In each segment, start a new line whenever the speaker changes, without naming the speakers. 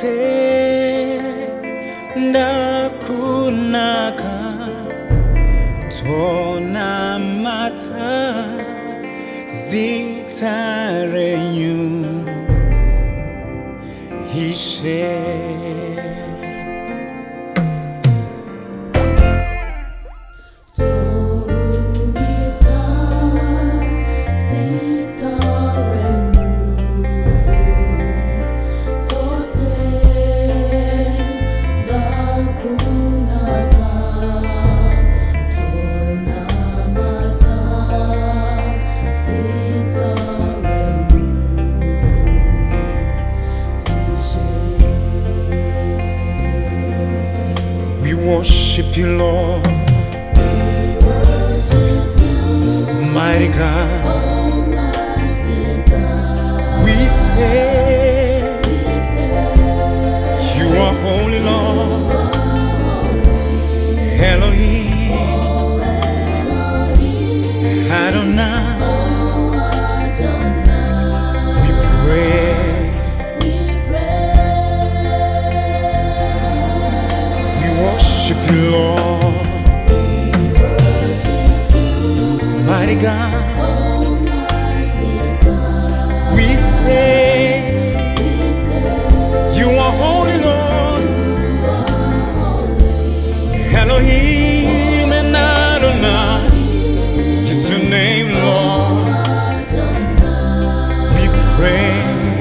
ndakunaka tona mata zitarenyu hishe worship you, Lord.
We worship you,
mighty God.
Almighty God.
We say, you are holy, Lord. Elohim, Adonai. We pray. Worship you, Lord.
We worship you,
mighty God.
Almighty God.
We say, you are holy, Lord. Elohim and Adonai. It's your name, Lord. We pray.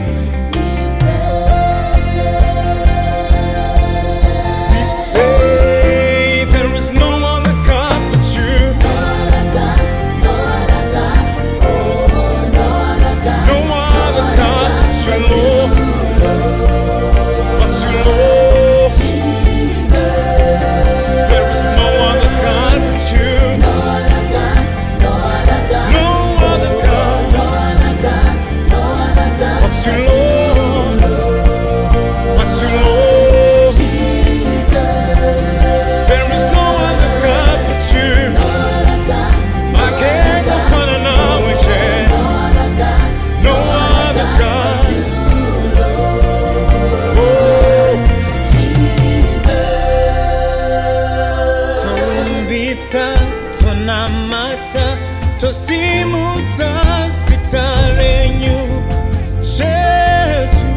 Tonamata tosimuta sitarenyu Jesus,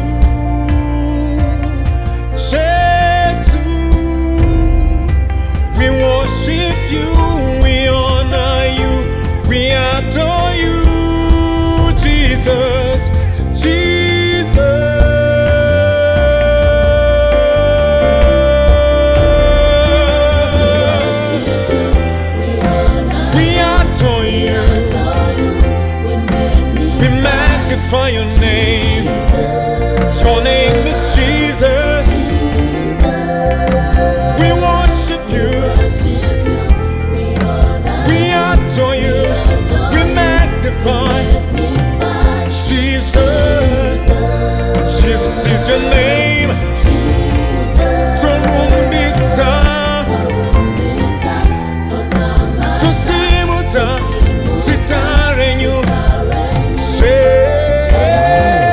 Jesus. We worship you, we honor you, we adore you, Jesus, Jesus. For your name, your name is Jesus. We worship you, we adore you, we magnify Jesus. Jesus is your name. Tosimuta sitarenyu.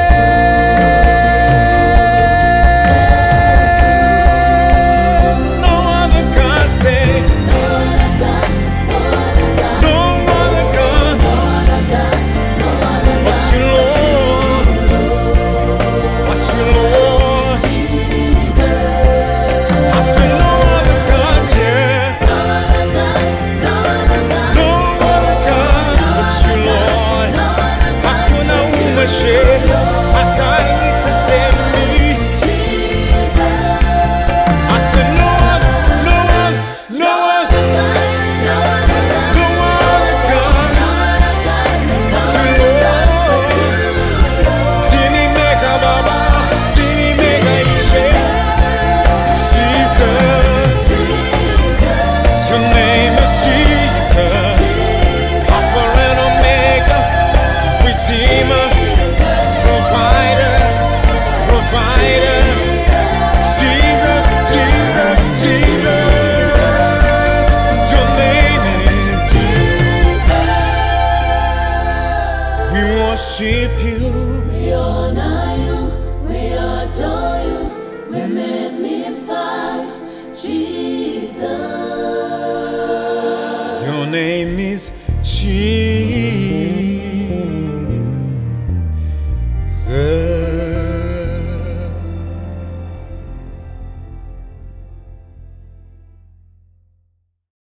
name is Jesus.